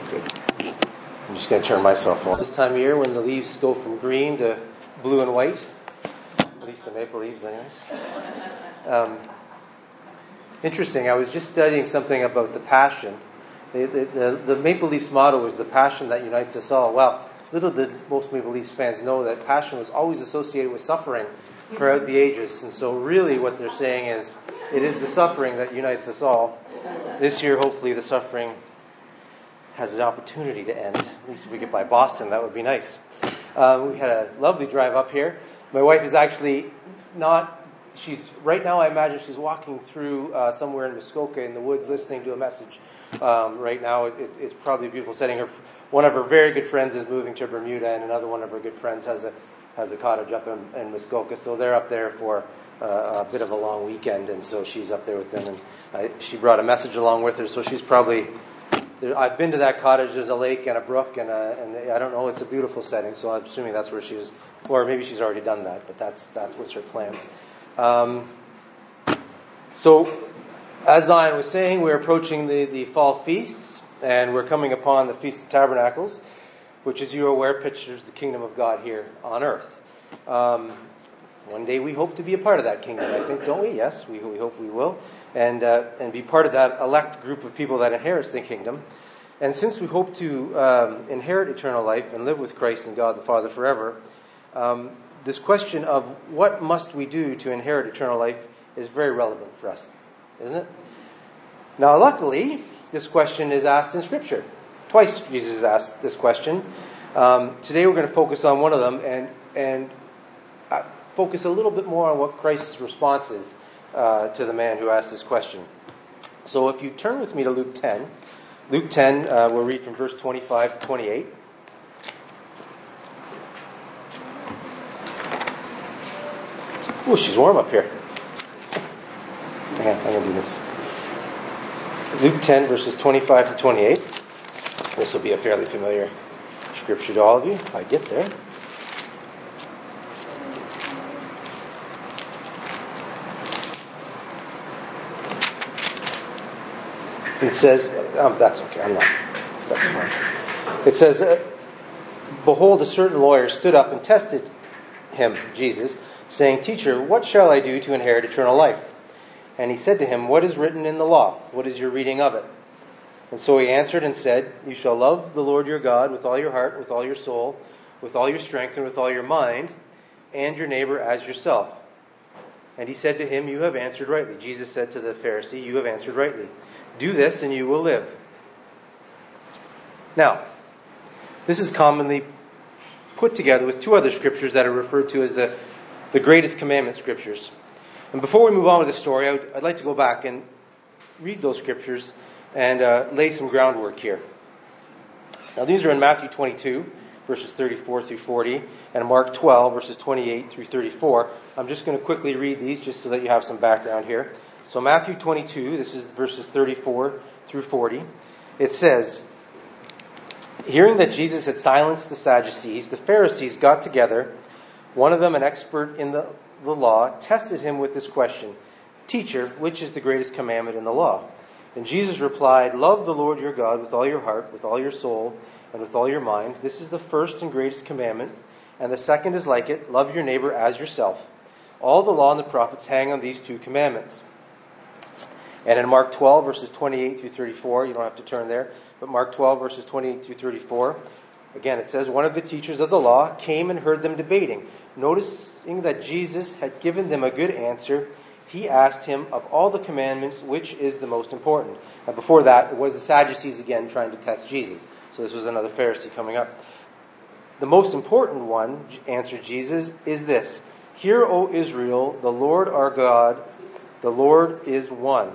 Good. I'm just going to turn myself on. This time of year when the leaves go from green to blue and white, at least the maple leaves anyways. Interesting, I was just studying something about the Passion. The Maple Leafs motto is the passion that unites us all. Well, little did most Maple Leafs fans know that passion was always associated with suffering throughout the ages. And so really what they're saying is, it is the suffering that unites us all. This year, hopefully, the suffering has an opportunity to end. At least if we get by Boston, that would be nice. We had a lovely drive up here. My wife is actually right now I imagine she's walking through somewhere in Muskoka in the woods listening to a message. Right now it's probably a beautiful setting. One of her very good friends is moving to Bermuda, and another one of her good friends has a cottage up in Muskoka. So they're up there for a bit of a long weekend, and so she's up there with them. And she brought a message along with her, so she's probably... I've been to that cottage. There's a lake and a brook, and I don't know. It's a beautiful setting, so I'm assuming that's where she was, or maybe she's already done that. But that's what's her plan. So, as Zion was saying, we're approaching the fall feasts, and we're coming upon the Feast of Tabernacles, which, as you are aware, pictures the kingdom of God here on earth. One day we hope to be a part of that kingdom, I think, don't we? Yes, we hope we will. And be part of that elect group of people that inherits the kingdom. And since we hope to inherit eternal life and live with Christ and God the Father forever, this question of what must we do to inherit eternal life is very relevant for us, isn't it? Now, luckily, this question is asked in Scripture. Twice Jesus has asked this question. Today we're going to focus on one of them and focus a little bit more on what Christ's response is to the man who asked this question. So if you turn with me to Luke 10. Luke 10, we'll read from verse 25 to 28. Oh, she's warm up here. Hang on, I'm going to do this. Luke 10, verses 25 to 28. This will be a fairly familiar scripture to all of you. I get there. It says, that's okay, I'm not. That's fine. It says, behold, a certain lawyer stood up and tested him, Jesus, saying, Teacher, what shall I do to inherit eternal life? And he said to him, What is written in the law? What is your reading of it? And so he answered and said, You shall love the Lord your God with all your heart, with all your soul, with all your strength, and with all your mind, and your neighbor as yourself. And he said to him, You have answered rightly. Jesus said to the Pharisee, You have answered rightly. Do this and you will live. Now, this is commonly put together with two other scriptures that are referred to as the greatest commandment scriptures. And before we move on with the story, I'd like to go back and read those scriptures and lay some groundwork here. Now, these are in Matthew 22, verses 34 through 40, and Mark 12, verses 28 through 34. I'm just going to quickly read these just so that you have some background here. So Matthew 22, this is verses 34 through 40. It says, Hearing that Jesus had silenced the Sadducees, the Pharisees got together. One of them, an expert in the law, tested him with this question, Teacher, which is the greatest commandment in the law? And Jesus replied, Love the Lord your God with all your heart, with all your soul, and with all your mind. This is the first and greatest commandment. And the second is like it, love your neighbor as yourself. All the law and the prophets hang on these two commandments. And in Mark 12, verses 28 through 34, you don't have to turn there, but Mark 12, verses 28 through 34, again it says, One of the teachers of the law came and heard them debating. Noticing that Jesus had given them a good answer, he asked him, Of all the commandments, which is the most important? And before that, it was the Sadducees again trying to test Jesus. So this was another Pharisee coming up. The most important one, answered Jesus, is this. Hear, O Israel, the Lord our God, the Lord is one.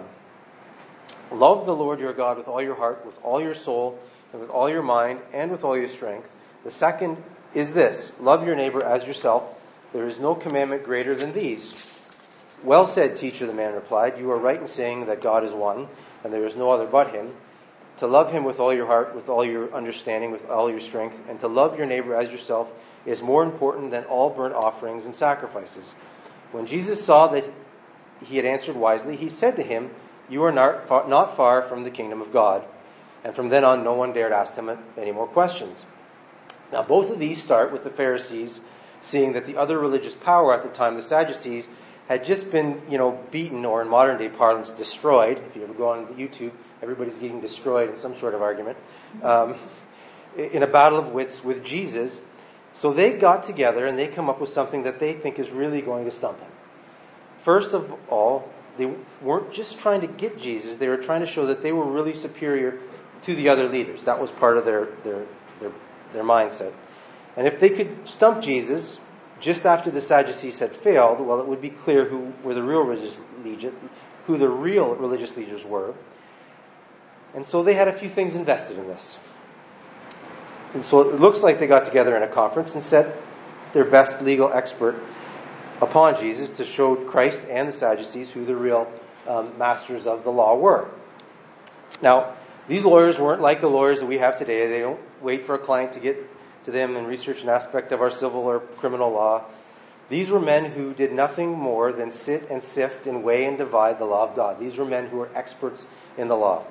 Love the Lord your God with all your heart, with all your soul, and with all your mind, and with all your strength. The second is this, love your neighbor as yourself. There is no commandment greater than these. Well said, teacher, the man replied. You are right in saying that God is one, and there is no other but him. To love him with all your heart, with all your understanding, with all your strength, and to love your neighbor as yourself is more important than all burnt offerings and sacrifices. When Jesus saw that he had answered wisely, he said to him, You are not far from the kingdom of God. And from then on, no one dared ask him any more questions. Now, both of these start with the Pharisees seeing that the other religious power at the time, the Sadducees, had just been, beaten, or in modern day parlance, destroyed. If you ever go on YouTube, everybody's getting destroyed in some sort of argument, in a battle of wits with Jesus. So they got together and they come up with something that they think is really going to stump him. First of all, they weren't just trying to get Jesus, they were trying to show that they were really superior to the other leaders. That was part of their mindset. And if they could stump Jesus just after the Sadducees had failed, well, it would be clear who the real religious leaders were. And so they had a few things invested in this. And so it looks like they got together in a conference and set their best legal expert upon Jesus to show Christ and the Sadducees who the real masters of the law were. Now, these lawyers weren't like the lawyers that we have today. They don't wait for a client to get to them and research an aspect of our civil or criminal law. These were men who did nothing more than sit and sift and weigh and divide the law of God. These were men who were experts in the law.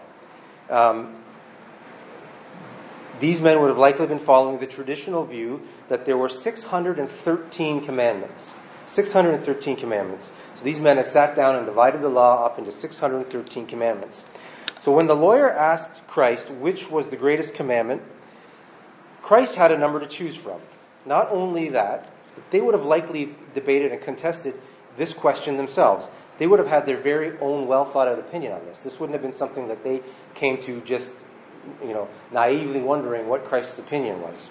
These men would have likely been following the traditional view that there were 613 commandments. 613 commandments. So these men had sat down and divided the law up into 613 commandments. So when the lawyer asked Christ which was the greatest commandment, Christ had a number to choose from. Not only that, but they would have likely debated and contested this question themselves. They would have had their very own well-thought-out opinion on this. This wouldn't have been something that they came to just, naively wondering what Christ's opinion was.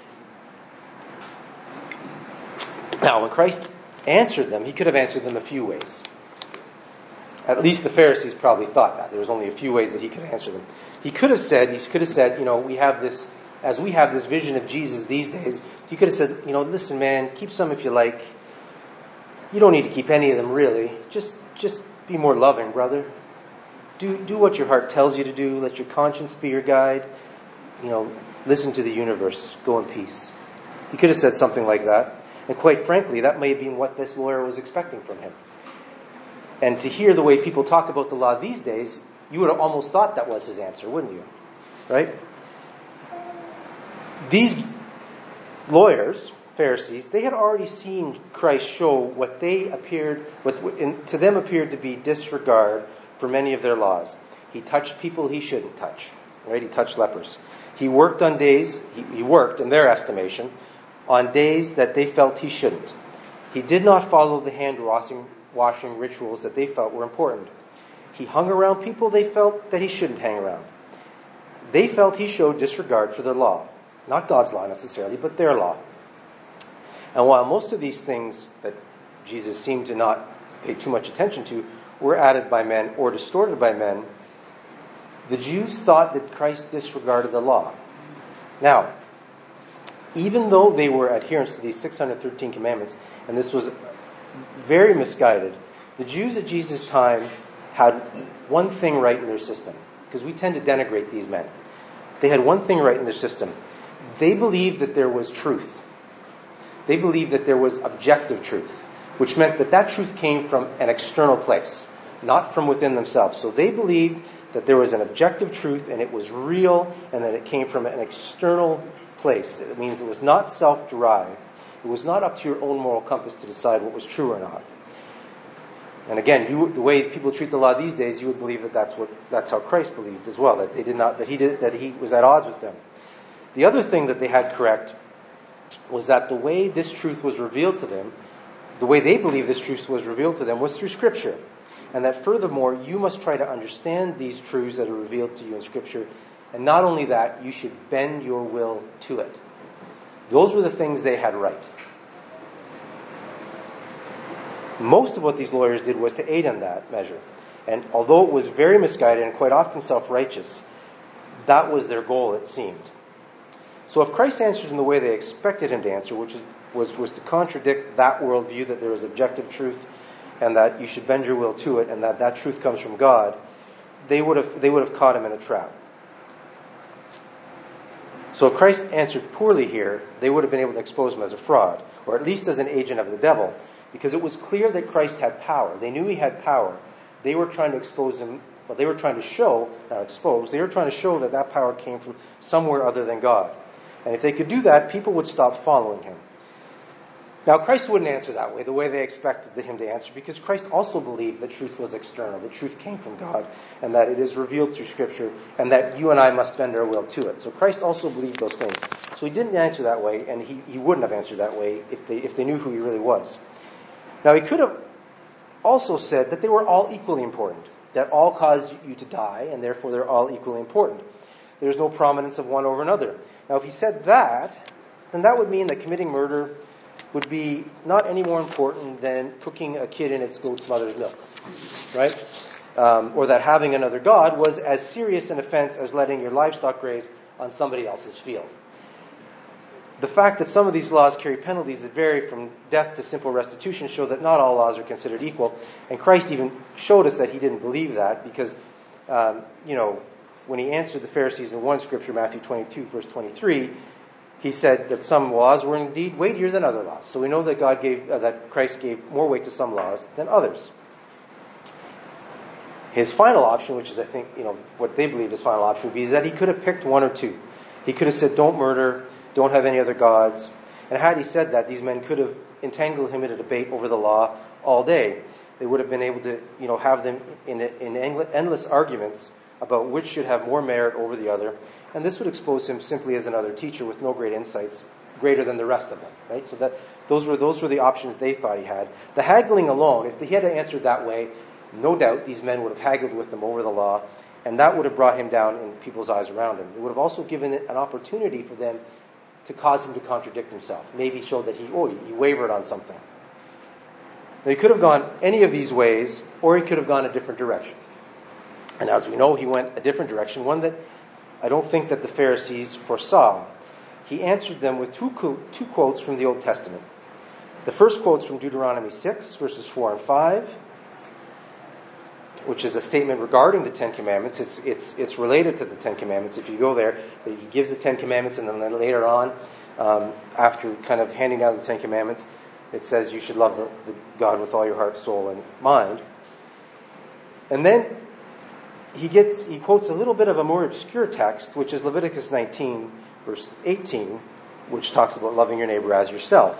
Now, when Christ answered them, he could have answered them a few ways. At least the Pharisees probably thought that. There was only a few ways that he could answer them. He could have said, we have this, as we have this vision of Jesus these days, he could have said, listen, man, keep some if you like. You don't need to keep any of them, really. Just be more loving, brother. Do what your heart tells you to do. Let your conscience be your guide. Listen to the universe. Go in peace. He could have said something like that. And quite frankly, that may have been what this lawyer was expecting from him. And to hear the way people talk about the law these days, you would have almost thought that was his answer, wouldn't you? Right? These lawyers, Pharisees, they had already seen Christ show what to them appeared to be disregard for many of their laws. He touched people he shouldn't touch. Right? He touched lepers. He worked on days, he worked, in their estimation, on days that they felt he shouldn't. He did not follow the hand-washing rituals that they felt were important. He hung around people they felt that he shouldn't hang around. They felt he showed disregard for their law. Not God's law necessarily, but their law. And while most of these things that Jesus seemed to not pay too much attention to were added by men or distorted by men, the Jews thought that Christ disregarded the law. Now, even though they were adherents to these 613 commandments, and this was very misguided, the Jews at Jesus' time had one thing right in their system, because we tend to denigrate these men. They had one thing right in their system. They believed that there was truth. They believed that there was objective truth, which meant that truth came from an external place, not from within themselves. So they believed that there was an objective truth and it was real and that it came from an external place. It means it was not self-derived. It was not up to your own moral compass to decide what was true or not. And again, the way people treat the law these days, you would believe that that's how Christ believed as well, that he was at odds with them. The other thing that they had correct was that the way this truth was revealed to them, the way they believed this truth was revealed to them, was through Scripture. And that furthermore, you must try to understand these truths that are revealed to you in Scripture. And not only that, you should bend your will to it. Those were the things they had right. Most of what these lawyers did was to aid in that measure. And although it was very misguided and quite often self-righteous, that was their goal, it seemed. So if Christ answered in the way they expected him to answer, which was to contradict that worldview that there is objective truth and that you should bend your will to it and that truth comes from God, they would have caught him in a trap. So if Christ answered poorly here, they would have been able to expose him as a fraud, or at least as an agent of the devil, because it was clear that Christ had power. They knew he had power. They were trying to expose him What they were trying to show, not expose, they were trying to show that that power came from somewhere other than God. And if they could do that, people would stop following him. Now, Christ wouldn't answer that way, the way they expected him to answer, because Christ also believed that truth was external, that truth came from God, and that it is revealed through Scripture, and that you and I must bend our will to it. So Christ also believed those things. So he didn't answer that way, and he wouldn't have answered that way if they knew who he really was. Now, he could have also said that they were all equally important, that all cause you to die, and therefore they're all equally important. There's no prominence of one over another. Now, if he said that, then that would mean that committing murder would be not any more important than cooking a kid in its goat's mother's milk, right? Or that having another god was as serious an offense as letting your livestock graze on somebody else's field. The fact that some of these laws carry penalties that vary from death to simple restitution show that not all laws are considered equal. And Christ even showed us that he didn't believe that because, when he answered the Pharisees in one scripture, Matthew 22, verse 23, he said that some laws were indeed weightier than other laws. So we know that that Christ gave more weight to some laws than others. His final option, which is I think what they believe his final option would be, is that he could have picked one or two. He could have said, "Don't murder, don't have any other gods." And had he said that, these men could have entangled him in a debate over the law all day. They would have been able to have them in endless arguments about which should have more merit over the other. And this would expose him simply as another teacher with no great insights, greater than the rest of them, right? So that those were the options they thought he had. The haggling alone, if he had answered that way, no doubt these men would have haggled with him over the law, and that would have brought him down in people's eyes around him. It would have also given it an opportunity for them to cause him to contradict himself, maybe show that he wavered on something. Now, he could have gone any of these ways, or he could have gone a different direction. And as we know, he went a different direction, one that I don't think that the Pharisees foresaw. He answered them with two quotes from the Old Testament. The first quote's from Deuteronomy 6, verses 4 and 5, which is a statement regarding the Ten Commandments. It's related to the Ten Commandments. If you go there, he gives the Ten Commandments, and then later on, after kind of handing down the Ten Commandments, it says you should love the God with all your heart, soul, and mind. And then he quotes a little bit of a more obscure text, which is Leviticus 19, verse 18, which talks about loving your neighbor as yourself.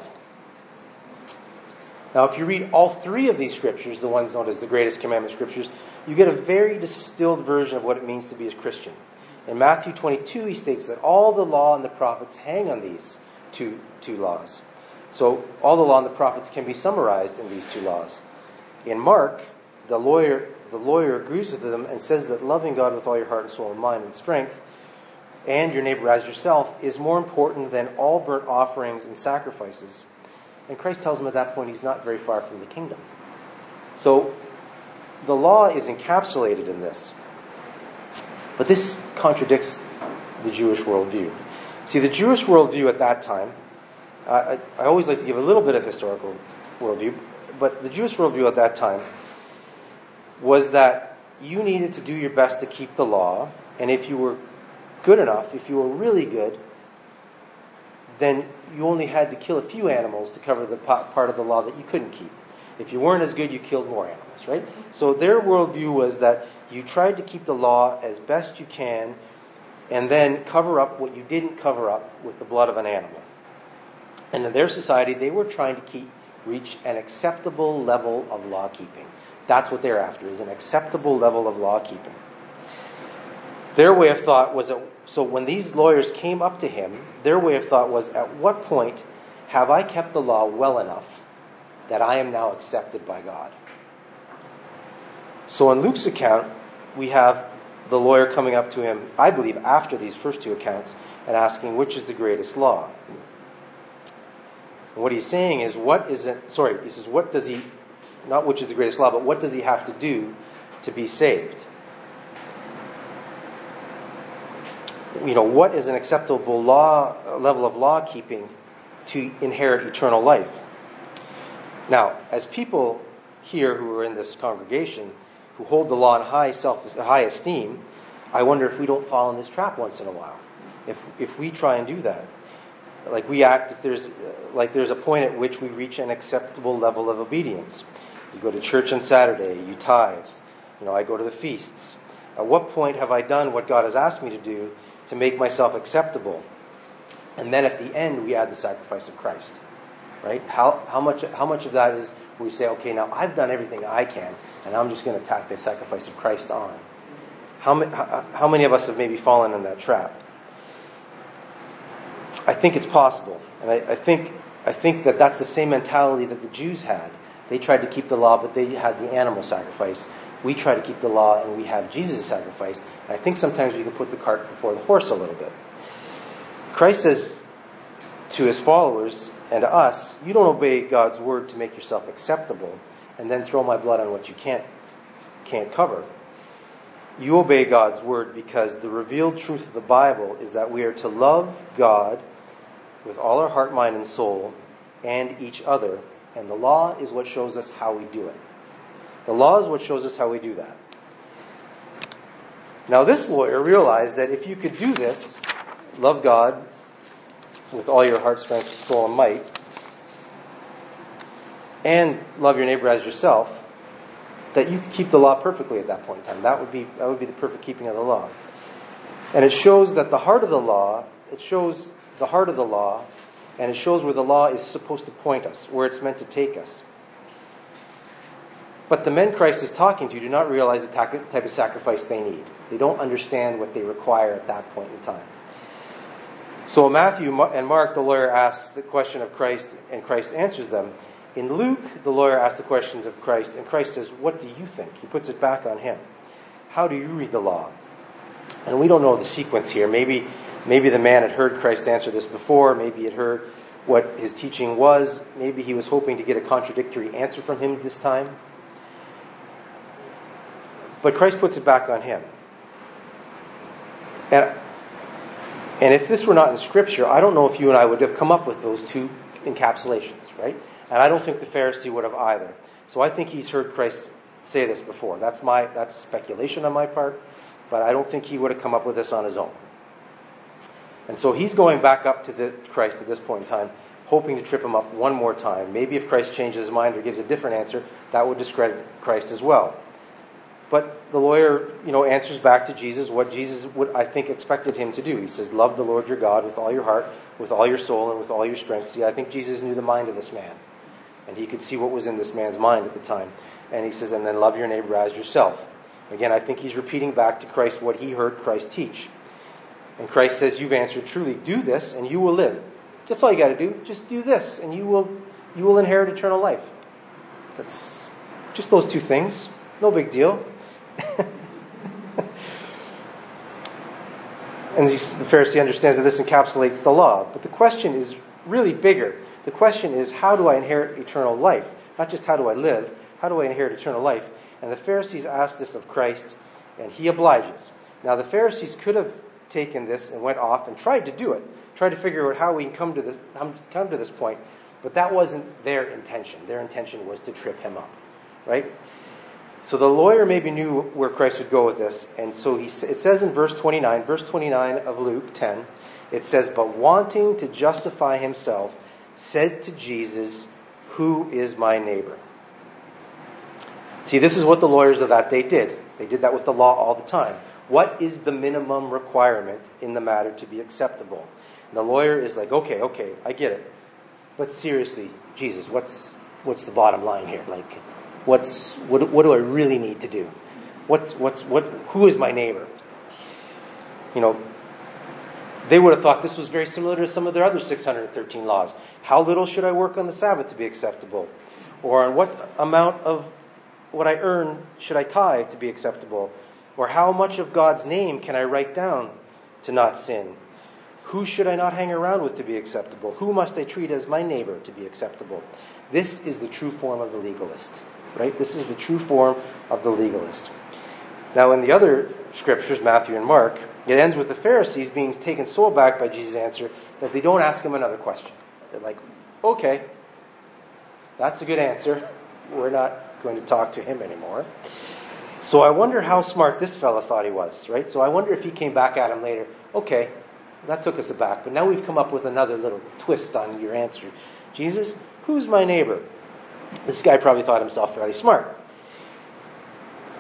Now, if you read all three of these scriptures, the ones known as the greatest commandment scriptures, you get a very distilled version of what it means to be a Christian. In Matthew 22, he states that all the law and the prophets hang on these two laws. So all the law and the prophets can be summarized in these two laws. In Mark, the lawyer agrees with them and says that loving God with all your heart and soul and mind and strength and your neighbor as yourself is more important than all burnt offerings and sacrifices. And Christ tells him at that point he's not very far from the kingdom. So the law is encapsulated in this. But this contradicts the Jewish worldview. See, the Jewish worldview at that time, I always like to give a little bit of historical worldview, but the Jewish worldview at that time was that you needed to do your best to keep the law, and if you were good enough, if you were really good, then you only had to kill a few animals to cover the part of the law that you couldn't keep. If you weren't as good, you killed more animals, right? So their worldview was that you tried to keep the law as best you can, and then cover up what you didn't cover up with the blood of an animal. And in their society, they were trying to reach an acceptable level of law keeping. That's what they're after, is an acceptable level of law keeping. Their way of thought was so when these lawyers came up to him, their way of thought was, at what point have I kept the law well enough that I am now accepted by God? So in Luke's account, we have the lawyer coming up to him, I believe, after these first two accounts, and asking which is the greatest law. And what he's saying is, he says, what does he, not which is the greatest law, but what does he have to do to be saved? What is an acceptable level of law keeping to inherit eternal life? Now, as people here who are in this congregation who hold the law in high esteem, I wonder if we don't fall in this trap once in a while. If we try and do that, like we act, if there's a point at which we reach an acceptable level of obedience. You go to church on Saturday, you tithe, I go to the feasts. At what point have I done what God has asked me to do to make myself acceptable? And then at the end, we add the sacrifice of Christ, right? How much of that is we say, okay, now I've done everything I can, and I'm just going to tack the sacrifice of Christ on. How many of us have maybe fallen in that trap? I think it's possible, and I think that that's the same mentality that the Jews had. They tried to keep the law, but they had the animal sacrifice. We try to keep the law, and we have Jesus' sacrifice. And I think sometimes we can put the cart before the horse a little bit. Christ says to his followers and to us, you don't obey God's word to make yourself acceptable and then throw my blood on what you can't cover. You obey God's word because the revealed truth of the Bible is that we are to love God with all our heart, mind, and soul, and each other. And the law is what shows us how we do it. The law is what shows us how we do that. Now, this lawyer realized that if you could do this, love God with all your heart, strength, soul, and might, and love your neighbor as yourself, that you could keep the law perfectly at that point in time. That would be the perfect keeping of the law. And it shows that the heart of the law, and it shows where the law is supposed to point us, where it's meant to take us. But the men Christ is talking to do not realize the type of sacrifice they need. They don't understand what they require at that point in time. So Matthew and Mark, the lawyer, asks the question of Christ, and Christ answers them. In Luke, the lawyer asks the questions of Christ, and Christ says, what do you think? He puts it back on him. How do you read the law? And we don't know the sequence here. Maybe the man had heard Christ answer this before. Maybe he had heard what his teaching was. Maybe he was hoping to get a contradictory answer from him this time. But Christ puts it back on him. And if this were not in Scripture, I don't know if you and I would have come up with those two encapsulations, right? And I don't think the Pharisee would have either. So I think he's heard Christ say this before. That's speculation on my part, but I don't think he would have come up with this on his own. And so he's going back up to Christ at this point in time, hoping to trip him up one more time. Maybe if Christ changes his mind or gives a different answer, that would discredit Christ as well. But the lawyer, answers back to Jesus what Jesus would, I think, expected him to do. He says, love the Lord your God with all your heart, with all your soul, and with all your strength. See, I think Jesus knew the mind of this man. And he could see what was in this man's mind at the time. And he says, and then love your neighbor as yourself. Again, I think he's repeating back to Christ what he heard Christ teach. And Christ says, you've answered truly. Do this and you will live. That's all you got to do. Just do this and you will inherit eternal life. That's just those two things. No big deal. And the Pharisee understands that this encapsulates the law. But the question is really bigger. The question is, how do I inherit eternal life? Not just how do I live, how do I inherit eternal life? And the Pharisees asked this of Christ, and he obliges. Now the Pharisees could have taken this and went off and tried to do it, tried to figure out how we can come to this point, but that wasn't their intention. Their intention was to trip him up, right? So the lawyer maybe knew where Christ would go with this, and so it says in verse 29 of Luke 10, it says, but wanting to justify himself, said to Jesus, who is my neighbor? See, this is what the lawyers of that day did. They did that with the law all the time. What is the minimum requirement in the matter to be acceptable? And the lawyer is like, okay, I get it. But seriously, Jesus, what's the bottom line here? Like, what do I really need to do? Who is my neighbor? They would have thought this was very similar to some of their other 613 laws. How little should I work on the Sabbath to be acceptable? Or on what amount of what I earn should I tithe to be acceptable? Or how much of God's name can I write down to not sin? Who should I not hang around with to be acceptable? Who must I treat as my neighbor to be acceptable? This is the true form of the legalist, right? This is the true form of the legalist. Now in the other scriptures, Matthew and Mark, it ends with the Pharisees being taken so aback by Jesus' answer that they don't ask him another question. They're like, okay, that's a good answer. We're not going to talk to him anymore. So I wonder how smart this fella thought he was, right? So I wonder if he came back at him later. Okay, that took us aback, but now we've come up with another little twist on your answer. Jesus, who's my neighbor? This guy probably thought himself fairly smart.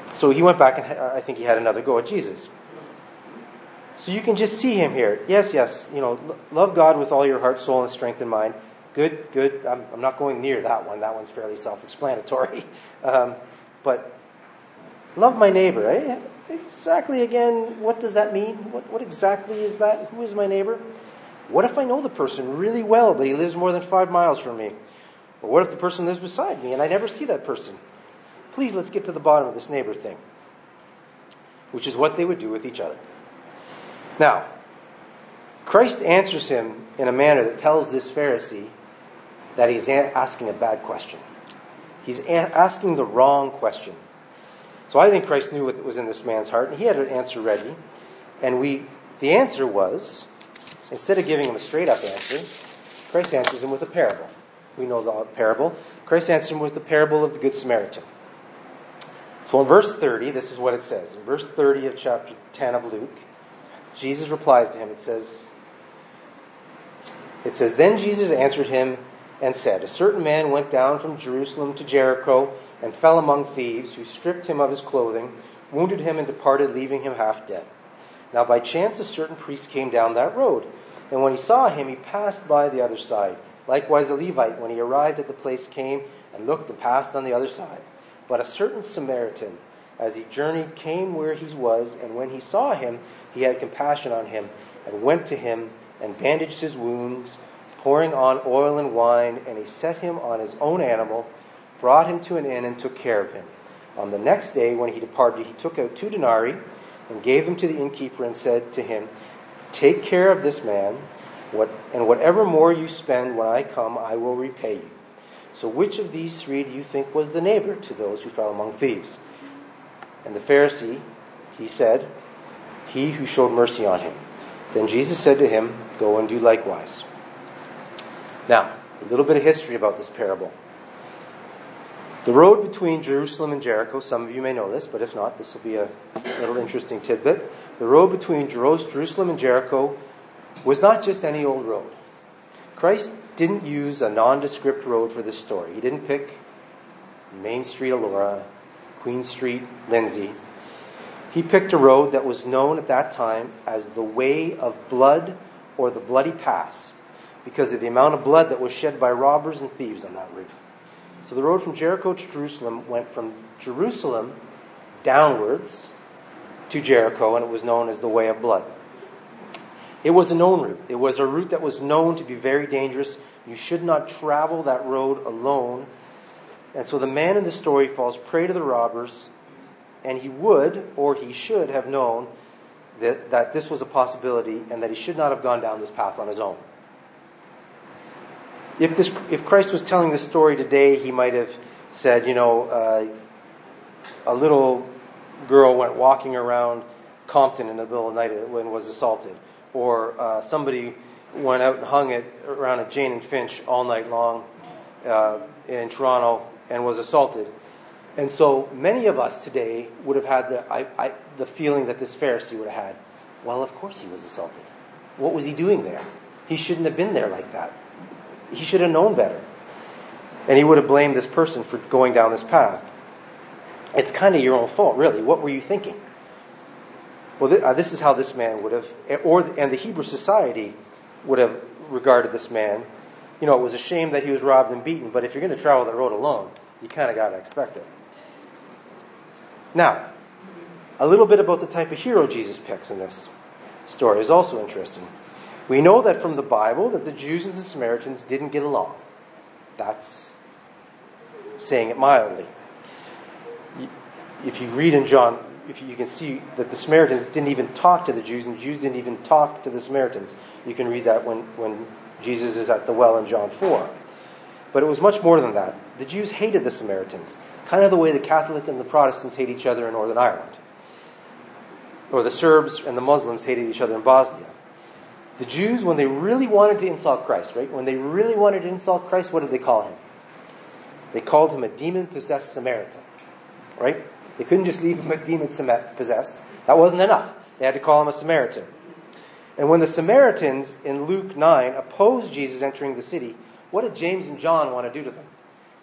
So he went back and I think he had another go at Jesus. So you can just see him here. Yes, love God with all your heart, soul, and strength and mind. Good. I'm not going near that one. That one's fairly self-explanatory. But love my neighbor. Eh? Exactly, again, what does that mean? What exactly is that? Who is my neighbor? What if I know the person really well, but he lives more than 5 miles from me? Or what if the person lives beside me and I never see that person? Please, let's get to the bottom of this neighbor thing. Which is what they would do with each other. Now, Christ answers him in a manner that tells this Pharisee that he's asking a bad question. He's asking the wrong question. So I think Christ knew what was in this man's heart, and he had an answer ready. And the answer was, instead of giving him a straight-up answer, Christ answers him with a parable. We know the parable. Christ answers him with the parable of the Good Samaritan. So in verse 30, this is what it says. In verse 30 of chapter 10 of Luke, Jesus replied to him. It says, Then Jesus answered him and said, A certain man went down from Jerusalem to Jericho and fell among thieves, who stripped him of his clothing, wounded him, and departed, leaving him half dead. Now by chance a certain priest came down that road, and when he saw him, he passed by the other side. Likewise a Levite, when he arrived at the place, came and looked and passed on the other side. But a certain Samaritan, as he journeyed, came where he was, and when he saw him, he had compassion on him, and went to him, and bandaged his wounds, pouring on oil and wine, and he set him on his own animal, brought him to an inn, and took care of him. On the next day, when he departed, he took out 2 denarii, and gave them to the innkeeper, and said to him, Take care of this man, and whatever more you spend when I come, I will repay you. So which of these 3 do you think was the neighbor to those who fell among thieves? And the Pharisee, he said, He who showed mercy on him. Then Jesus said to him, Go and do likewise. Now, a little bit of history about this parable. The road between Jerusalem and Jericho, some of you may know this, but if not, this will be a little interesting tidbit. The road between Jerusalem and Jericho was not just any old road. Christ didn't use a nondescript road for this story. He didn't pick Main Street, Elora, Queen Street, Lindsay. He picked a road that was known at that time as the Way of Blood, or the Bloody Pass, because of the amount of blood that was shed by robbers and thieves on that route. So the road from Jericho to Jerusalem went from Jerusalem downwards to Jericho, and it was known as the Way of Blood. It was a known route. It was a route that was known to be very dangerous. You should not travel that road alone. And so the man in the story falls prey to the robbers, and he would, or he should have known that this was a possibility and that he should not have gone down this path on his own. If Christ was telling this story today, he might have said, a little girl went walking around Compton in the middle of the night when was assaulted. Or somebody went out and hung it around at Jane and Finch all night long in Toronto and was assaulted. And so many of us today would have had the feeling that this Pharisee would have had. Well, of course he was assaulted. What was he doing there? He shouldn't have been there like that. He should have known better. And he would have blamed this person for going down this path. It's kind of your own fault, really. What were you thinking? Well, this is how this man would have, and the Hebrew society would have regarded this man. It was a shame that he was robbed and beaten, but if you're going to travel that road alone, you kind of got to expect it. Now, a little bit about the type of hero Jesus picks in this story is also interesting. We know that from the Bible that the Jews and the Samaritans didn't get along. That's saying it mildly. If you read in John, you can see that the Samaritans didn't even talk to the Jews, and the Jews didn't even talk to the Samaritans. You can read that when Jesus is at the well in John 4. But it was much more than that. The Jews hated the Samaritans, kind of the way the Catholic and the Protestants hate each other in Northern Ireland. Or the Serbs and the Muslims hated each other in Bosnia. The Jews, when they really wanted to insult Christ, right? When they really wanted to insult Christ, what did they call him? They called him a demon-possessed Samaritan, right? They couldn't just leave him a demon-possessed. That wasn't enough. They had to call him a Samaritan. And when the Samaritans in Luke 9 opposed Jesus entering the city, what did James and John want to do to them?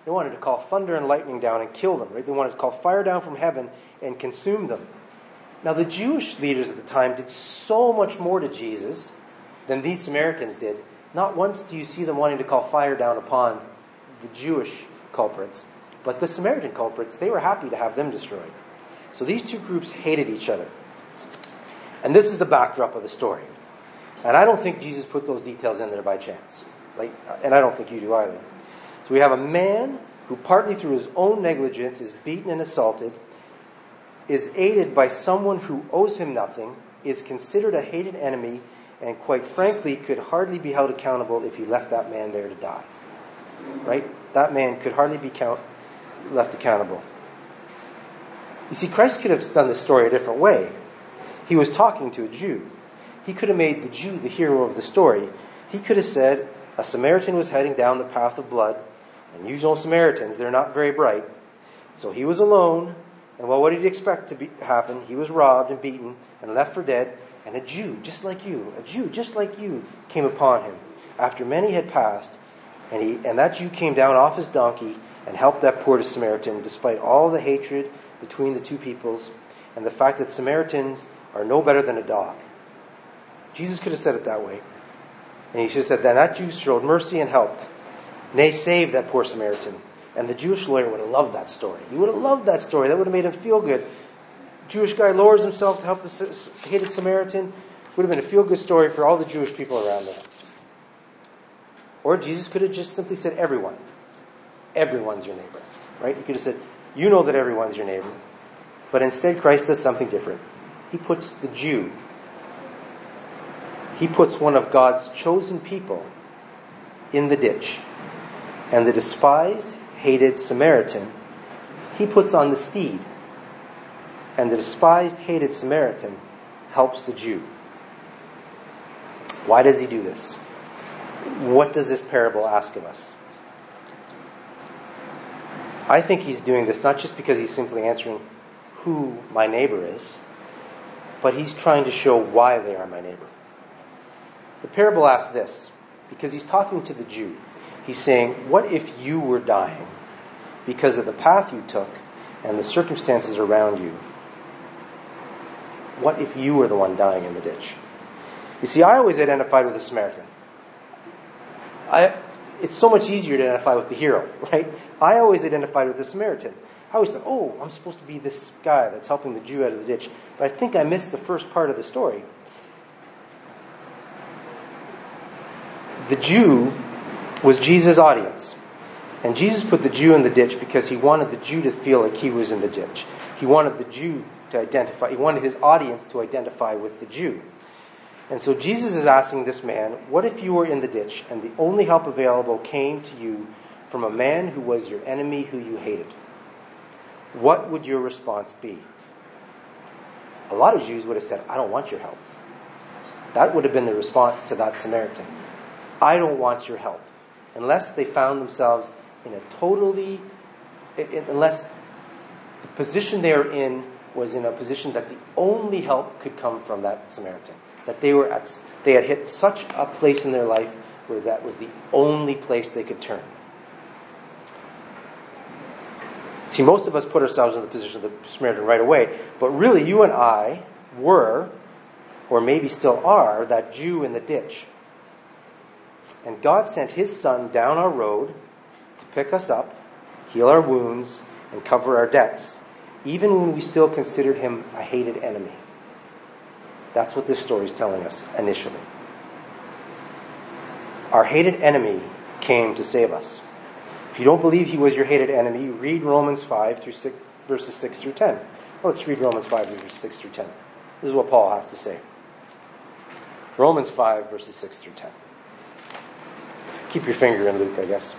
They wanted to call thunder and lightning down and kill them, right? They wanted to call fire down from heaven and consume them. Now, the Jewish leaders at the time did so much more to Jesus than these Samaritans did. Not once do you see them wanting to call fire down upon the Jewish culprits, but the Samaritan culprits, they were happy to have them destroyed. So these two groups hated each other. And this is the backdrop of the story. And I don't think Jesus put those details in there by chance. And I don't think you do either. So we have a man who, partly through his own negligence, is beaten and assaulted, is aided by someone who owes him nothing, is considered a hated enemy, and quite frankly could hardly be held accountable if he left that man there to die. Right? That man could hardly be left accountable. You see, Christ could have done this story a different way. He was talking to a Jew. He could have made the Jew the hero of the story. He could have said, a Samaritan was heading down the path of blood, and you know Samaritans, they're not very bright. So he was alone, and well, what did he expect to happen? He was robbed and beaten and left for dead, and a Jew just like you came upon him after many had passed, and that Jew came down off his donkey and helped that poor Samaritan despite all the hatred between the two peoples and the fact that Samaritans are no better than a dog. Jesus could have said it that way. And he should have said, then that Jew showed mercy and helped. Nay, saved that poor Samaritan. And the Jewish lawyer would have loved that story. He would have loved that story. That would have made him feel good. Jewish guy lowers himself to help the hated Samaritan. Would have been a feel-good story for all the Jewish people around there. Or Jesus could have just simply said, everyone. Everyone's your neighbor. Right? He could have said, you know that everyone's your neighbor. But instead, Christ does something different. He puts the Jew, he puts one of God's chosen people in the ditch. And the despised, hated Samaritan, he puts on the steed. And the despised, hated Samaritan helps the Jew. Why does he do this? What does this parable ask of us? I think he's doing this not just because he's simply answering who my neighbor is, but he's trying to show why they are my neighbor. The parable asks this, because he's talking to the Jew. He's saying, what if you were dying because of the path you took and the circumstances around you? What if you were the one dying in the ditch? You see, I always identified with the Samaritan. It's so much easier to identify with the hero, right? I always identified with the Samaritan. I always thought, oh, I'm supposed to be this guy that's helping the Jew out of the ditch. But I think I missed the first part of the story. The Jew was Jesus' audience. And Jesus put the Jew in the ditch because he wanted the Jew to feel like he was in the ditch. He wanted the Jew to identify, he wanted his audience to identify with the Jew. And so Jesus is asking this man, what if you were in the ditch and the only help available came to you from a man who was your enemy who you hated? What would your response be? A lot of Jews would have said, I don't want your help. That would have been the response to that Samaritan. I don't want your help. Unless they found themselves in unless the position they are in was in a position that the only help could come from that Samaritan. That they had hit such a place in their life where that was the only place they could turn. See, most of us put ourselves in the position of the Samaritan right away, but really you and I were, or maybe still are, that Jew in the ditch. And God sent his Son down our road to pick us up, heal our wounds, and cover our debts, even when we still considered him a hated enemy. That's what this story is telling us initially. Our hated enemy came to save us. If you don't believe he was your hated enemy, read Romans 5 through 6, verses 6 through 10. Well, let's read Romans 5 verses 6 through 10. This is what Paul has to say. Romans 5 verses 6 through 10. Keep your finger in Luke, I guess.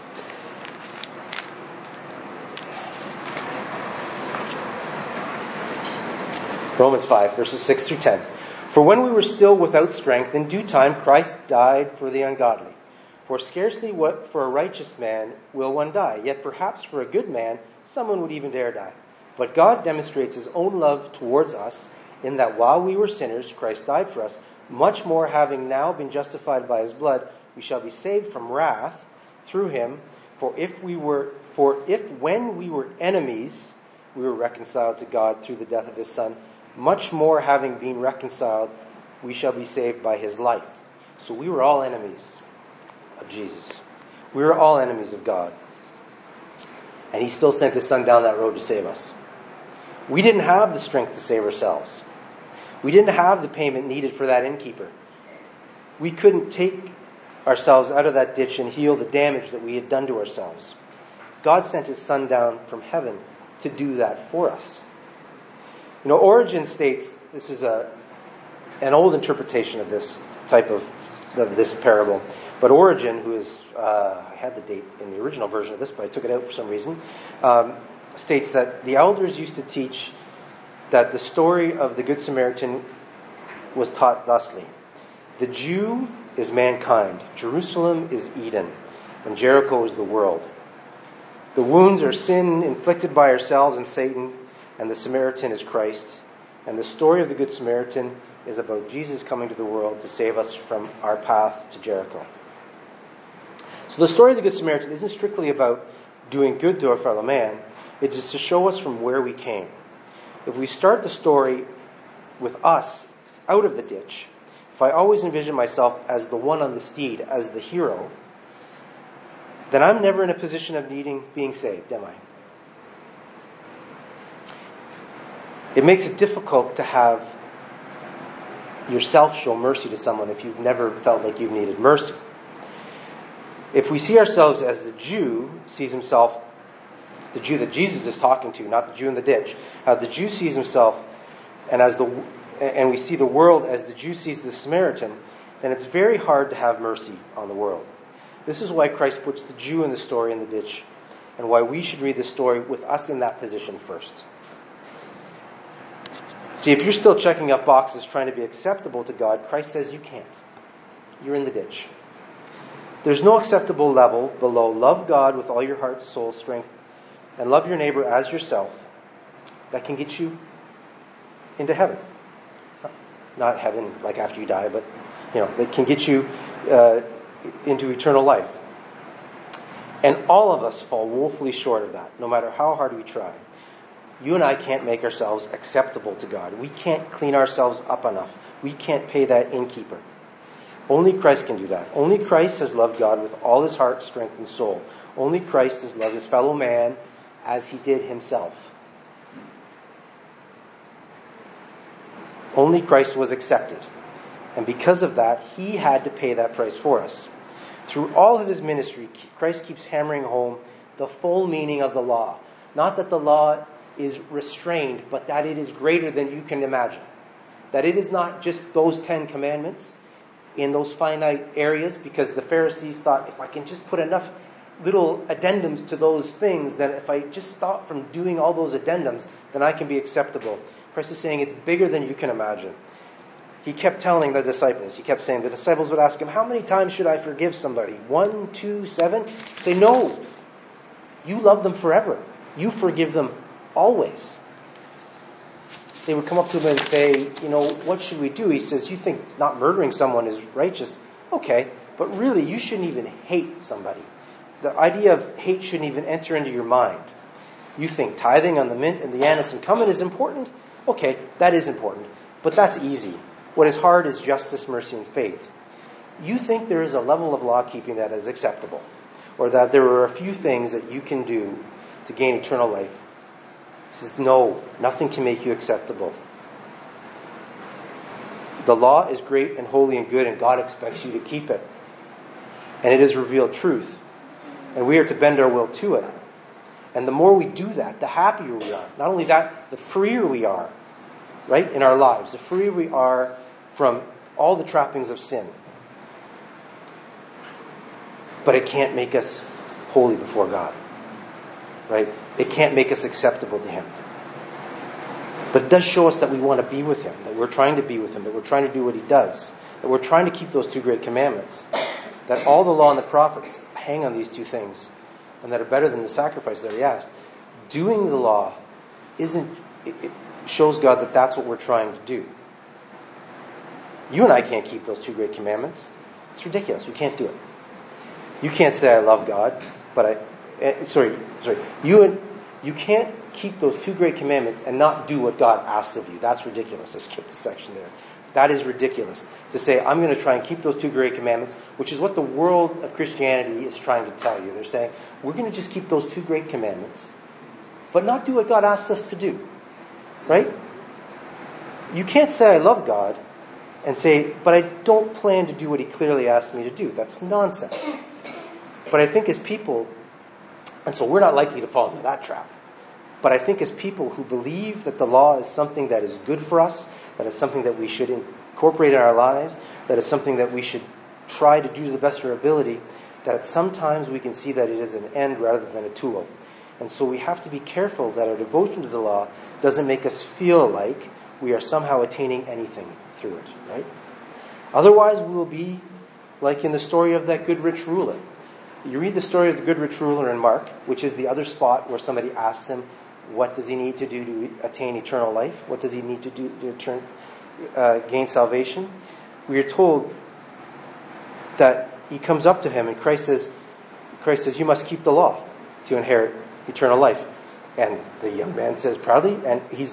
Romans 5 verses 6 through 10. For when we were still without strength, in due time Christ died for the ungodly. For scarcely what for a righteous man will one die, yet perhaps for a good man someone would even dare die. But God demonstrates his own love towards us, in that while we were sinners, Christ died for us. Much more, having now been justified by his blood, we shall be saved from wrath through him. For if when we were enemies, we were reconciled to God through the death of his Son, much more having been reconciled, we shall be saved by his life. So we were all enemies of Jesus. We were all enemies of God. And he still sent his Son down that road to save us. We didn't have the strength to save ourselves. We didn't have the payment needed for that innkeeper. We couldn't take ourselves out of that ditch and heal the damage that we had done to ourselves. God sent his Son down from heaven to do that for us. Origen states, this is an old interpretation of this type of this parable, but Origen, who is, I had the date in the original version of this, but I took it out for some reason, states that the elders used to teach that the story of the Good Samaritan was taught thusly. The Jew is mankind, Jerusalem is Eden, and Jericho is the world. The wounds are sin inflicted by ourselves and Satan, and the Samaritan is Christ. And the story of the Good Samaritan is about Jesus coming to the world to save us from our path to Jericho. So the story of the Good Samaritan isn't strictly about doing good to our fellow man. It is to show us from where we came. If we start the story with us out of the ditch, if I always envision myself as the one on the steed, as the hero, then I'm never in a position of being saved, am I? It makes it difficult to have yourself show mercy to someone if you've never felt like you've needed mercy. If we see ourselves as the Jew sees himself, the Jew that Jesus is talking to, not the Jew in the ditch, how the Jew sees himself, and we see the world as the Jew sees the Samaritan, then it's very hard to have mercy on the world. This is why Christ puts the Jew in the story in the ditch, and why we should read the story with us in that position first. See, if you're still checking up boxes trying to be acceptable to God, Christ says you can't. You're in the ditch. There's no acceptable level below love God with all your heart, soul, strength, and love your neighbor as yourself that can get you into heaven. Not heaven like after you die, but that can get you into eternal life. And all of us fall woefully short of that, no matter how hard we try. You and I can't make ourselves acceptable to God. We can't clean ourselves up enough. We can't pay that innkeeper. Only Christ can do that. Only Christ has loved God with all his heart, strength, and soul. Only Christ has loved his fellow man as he did himself. Only Christ was accepted. And because of that, he had to pay that price for us. Through all of his ministry, Christ keeps hammering home the full meaning of the law. Not that the law is restrained, but that it is greater than you can imagine. That it is not just those 10 commandments in those finite areas, because the Pharisees thought, if I can just put enough little addendums to those things, then if I just stop from doing all those addendums, then I can be acceptable. Christ is saying it's bigger than you can imagine. He kept telling the disciples, the disciples would ask him, how many times should I forgive somebody? 1, 2, 7? Say, no. You love them forever. You forgive them always. They would come up to him and say, what should we do? He says, you think not murdering someone is righteous? Okay, but really you shouldn't even hate somebody. The idea of hate shouldn't even enter into your mind. You think tithing on the mint and the anise and cumin is important? Okay, that is important, but that's easy. What is hard is justice, mercy, and faith. You think there is a level of law keeping that is acceptable, or that there are a few things that you can do to gain eternal life. He says, no, nothing can make you acceptable. The law is great and holy and good, and God expects you to keep it. And it has revealed truth. And we are to bend our will to it. And the more we do that, the happier we are. Not only that, the freer we are, right, in our lives. The freer we are from all the trappings of sin. But it can't make us holy before God. Right? It can't make us acceptable to him. But it does show us that we want to be with him, that we're trying to be with him, that we're trying to do what he does, that we're trying to keep those 2 great commandments, that all the law and the prophets hang on these 2 things, and that are better than the sacrifice that he asked. Doing the law it shows God that that's what we're trying to do. You and I can't keep those 2 great commandments. It's ridiculous. We can't do it. You can't say, I love God. You can't keep those two great commandments and not do what God asks of you. That's ridiculous. I skipped a section there. That is ridiculous. To say, I'm going to try and keep those two great commandments, which is what the world of Christianity is trying to tell you. They're saying, we're going to just keep those two great commandments, but not do what God asks us to do. Right? You can't say I love God and say, but I don't plan to do what He clearly asked me to do. That's nonsense. But I think as people, and so we're not likely to fall into that trap, but I think as people who believe that the law is something that is good for us, that is something that we should incorporate in our lives, that is something that we should try to do to the best of our ability, that sometimes we can see that it is an end rather than a tool. And so we have to be careful that our devotion to the law doesn't make us feel like we are somehow attaining anything through it, right? Otherwise, we will be like in the story of that good rich ruler. You read the story of the good rich ruler in Mark, which is the other spot where somebody asks him, what does he need to do to attain eternal life? What does he need to do to gain salvation? We are told that he comes up to him and Christ says, you must keep the law to inherit eternal life. And the young man says proudly, and he's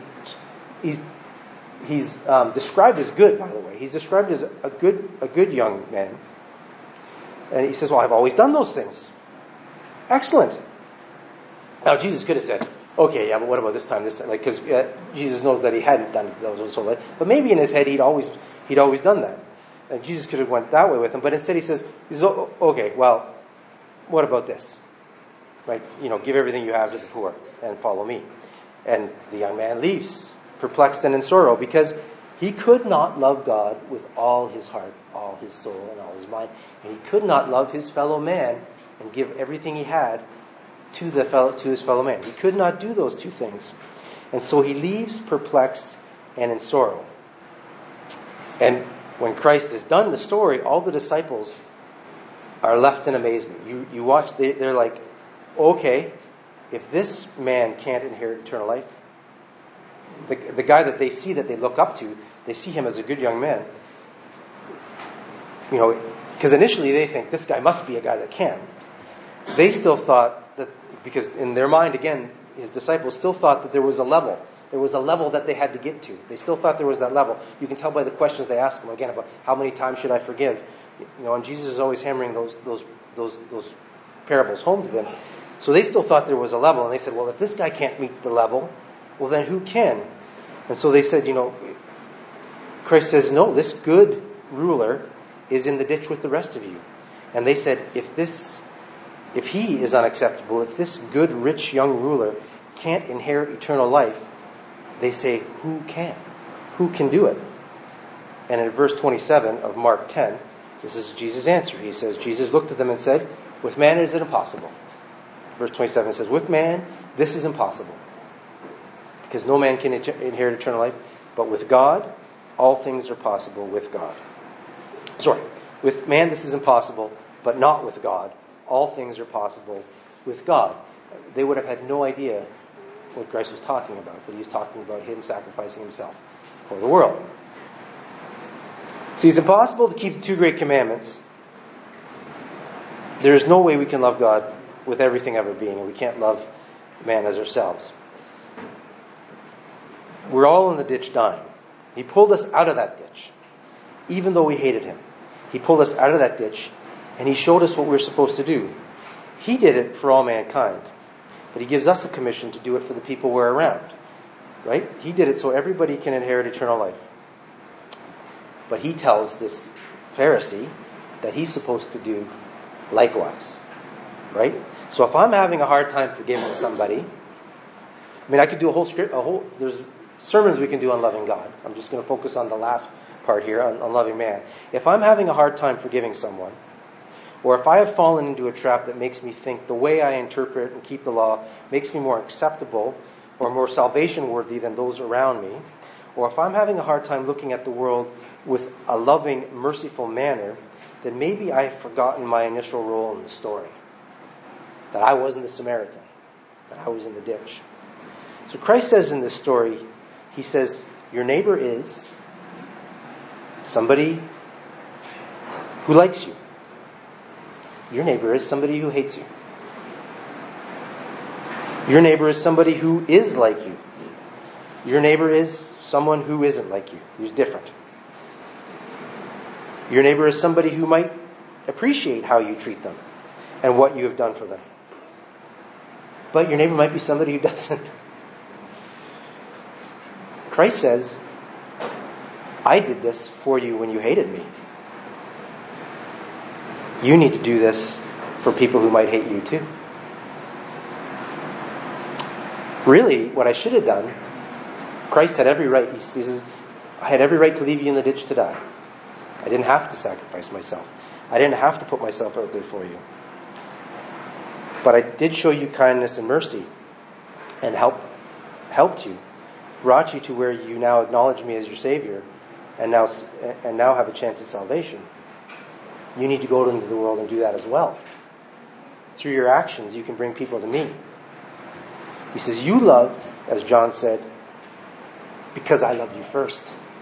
described as good, by the way. He's described as a good young man. And he says, well, I've always done those things. Excellent. Now, Jesus could have said, okay, yeah, but what about this time? Because Jesus knows that he hadn't done those his whole life. But maybe in his head he'd always done that. And Jesus could have went that way with him. But instead he says, okay, well, what about this? Right? Give everything you have to the poor and follow me. And the young man leaves, perplexed and in sorrow, because he could not love God with all his heart, all his soul, and all his mind. And he could not love his fellow man and give everything he had to his fellow man. He could not do those two things. And so he leaves perplexed and in sorrow. And when Christ has done the story, all the disciples are left in amazement. You watch, they're like, okay, if this man can't inherit eternal life, the guy that they see, that they look up to, they see him as a good young man. Because initially they think this guy must be a guy that can. They still thought that, because in their mind, again, his disciples still thought that there was a level. There was a level that they had to get to. They still thought there was that level. You can tell by the questions they ask him, again, about how many times should I forgive. And Jesus is always hammering those parables home to them. So they still thought there was a level. And they said, well, if this guy can't meet the level, well, then who can? And so they said, Christ says, no, this good ruler is in the ditch with the rest of you. And they said, if he is unacceptable, if this good, rich, young ruler can't inherit eternal life, they say, who can? Who can do it? And in verse 27 of Mark 10, this is Jesus' answer. He says, Jesus looked at them and said, with man is it impossible. Verse 27 says, with man, this is impossible. Because no man can inherit eternal life. But with God, all things are possible with God. With man this is impossible, but not with God. All things are possible with God. They would have had no idea what Christ was talking about, but he was talking about him sacrificing himself for the world. See, it's impossible to keep the two great commandments. There is no way we can love God with everything ever being, and we can't love man as ourselves. We're all in the ditch dying. He pulled us out of that ditch, even though we hated him. He pulled us out of that ditch, and he showed us what we're supposed to do. He did it for all mankind, but he gives us a commission to do it for the people we're around. Right? He did it so everybody can inherit eternal life. But he tells this Pharisee that he's supposed to do likewise. Right? So if I'm having a hard time forgiving somebody, I could do a whole script, there's sermons we can do on loving God. I'm just going to focus on the last part here, on loving man. If I'm having a hard time forgiving someone, or if I have fallen into a trap that makes me think the way I interpret and keep the law makes me more acceptable or more salvation worthy than those around me, or if I'm having a hard time looking at the world with a loving, merciful manner, then maybe I've forgotten my initial role in the story. That I wasn't the Samaritan. That I was in the ditch. So Christ says in this story, he says, your neighbor is somebody who likes you. Your neighbor is somebody who hates you. Your neighbor is somebody who is like you. Your neighbor is someone who isn't like you, who's different. Your neighbor is somebody who might appreciate how you treat them and what you have done for them. But your neighbor might be somebody who doesn't. Christ says, I did this for you when you hated me. You need to do this for people who might hate you too. Really, what I should have done, Christ had every right. He says, I had every right to leave you in the ditch to die. I didn't have to sacrifice myself. I didn't have to put myself out there for you. But I did show you kindness and mercy and helped you, brought you to where you now acknowledge me as your Savior and now have a chance at salvation. You need to go into the world and do that as well. Through your actions, you can bring people to me. He says, you loved, as John said, because I loved you first.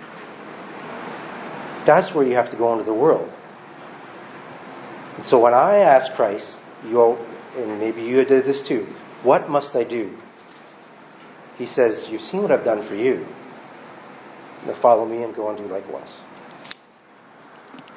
That's where you have to go into the world. And so when I ask Christ, and maybe you did this too, what must I do? He says, you've seen what I've done for you. Now follow me and go and do likewise.